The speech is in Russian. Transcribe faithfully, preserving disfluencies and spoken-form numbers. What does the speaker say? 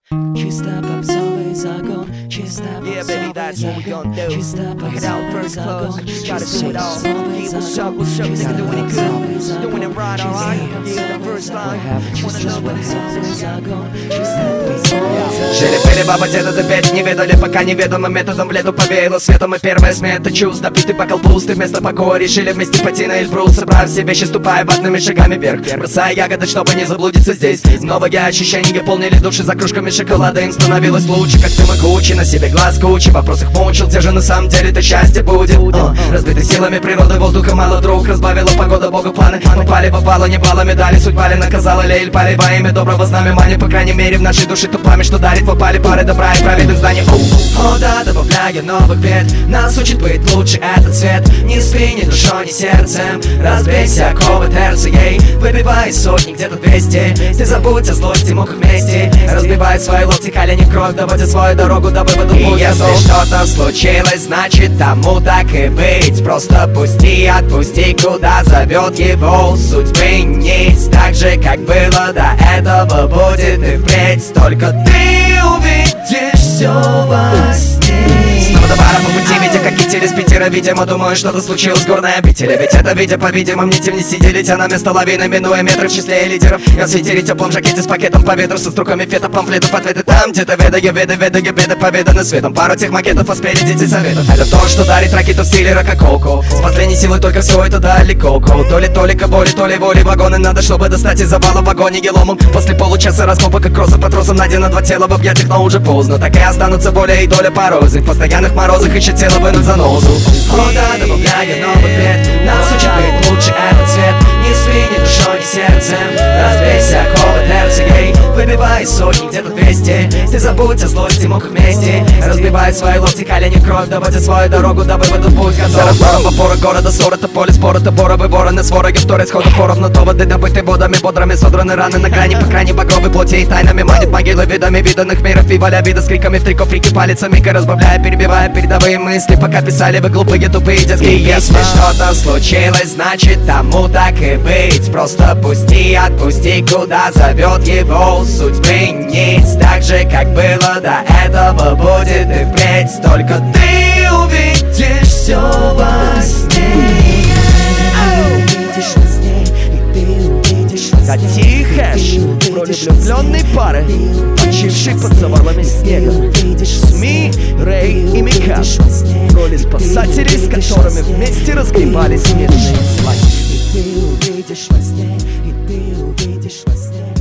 Чисто попсовый загон, чисто попсовый загон, чисто попсовый загон, чисто попсовый загон, чисто попсовый загон, Жили-были баба, деда, да пять не ведали, пока неведомым методом в лету повеяло светом. И первая смета чувств, напитый бокал пустый, вместо покоя решили вместе пойти на Эльбрус. Собрав все вещи, ступая ватными шагами вверх, бросая ягоды, чтобы не заблудиться здесь. Новые ощущения полнили души за кружками шоколада. Им становилось лучше, как ты могучий, на себе глаз кучи. Вопрос их мучил, где же на самом деле то счастье будет? О, разбитый силами природы, воздуха мало, друг. Разбавила погода, бога планы. Попали, попало, не бала медали, судьба ли наказала лель. Пали во имя доброго знамени, по крайней мере в нашей душе то пламя, что дарит. Попали пары добра и праведных зданий. О, о да, добавляя новых бед, нас учит быть лучше этот цвет. Не спи ни душой, ни сердцем, разбейся оковы терцией. Выбивай сотни, где-то двести. Ты забудь о злости, мух вместе. Разбивай свои локти, колени в кровь, доводя свою дорогу до вывода. И если что-то случилось, значит тому так и быть. Просто пусти, отпусти, куда зовет его судьбы нить. Так же, как было до этого, будет и впредь. Только ты увидишь все во сне. Снова до бара по пути, видя, как идти из Питера. Видимо, думаю, что-то случилось, горная обитель. Ведь это видя, по-видимому, не тем не сидели. Летя на место лавины, минуя метры в числе лидеров. Я в свитере, теплом жакете с пакетом по ветру, со строками фета, памфлетов, ответы там. Где-то ведаю, веды, ведаю, беды, поведаны светом. Пару тех макетов, а спереди десять советов. Это то, что дарит ракету в стиле рокококо. С последней силой только все это далеко. То ли толика боли, то ли воли. Вагоны надо, чтобы достать из завала в вагоне геломом. После получаса раскопок и кросса по тросам найдено два тела в объятиях, но уже поздно. Так и останутся боли и доля порозы. В постоянных морозах ищет тело вынуть занозу. О да, добавляя новых бед, нас учит быть лучше этот цвет. Не спи ни душой, ни сердцем, разбейся оковы терцией. Выбивай сотни, где-то двести. Ты забудь о злости, мух вместе. Разбивай свои локти, колени в кровь, доводя свою дорогу до вывода, путь готов. За разбором вапора города, ссор это поле, спор это боровы вороны. С вороги вторят сходу поровну, доводы добыты водами, бодрами содраны раны на грани, по крайней багровой плоти и тайнами манит могилы видами виданных миров и валя вида с криками в трико, фрики палицами, разбавляя, перебивая передовые мысли, пока писали вы глупые, тупые детские. Если что-то случилось, значит тому так и быть. Просто пусти, отпусти, куда зовет его судьбы нить. Так же, как было до этого, будет и впредь. Только ты увидишь все во сне. Да тихо, про влюбленной пары, почивших под завалами снега. СМИ, Рэй и Мика, роли спасателей, с которыми вместе разгребали снежные слои. И ты увидишь во сне, и ты увидишь во сне.